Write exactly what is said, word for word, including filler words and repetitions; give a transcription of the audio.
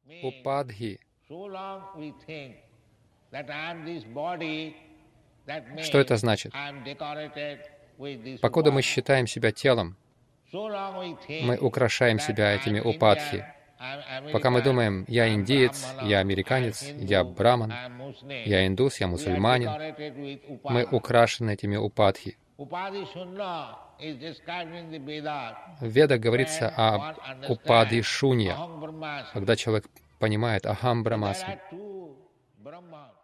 Упадхи. Что это значит? Покуда мы считаем себя телом, мы украшаем себя этими упадхи. Пока мы думаем, я индиец, я американец, я браман, я индус, я мусульманин, мы украшены этими упадхи. В Ведах говорится о упадхи шунья, когда человек понимает ахам брамасми.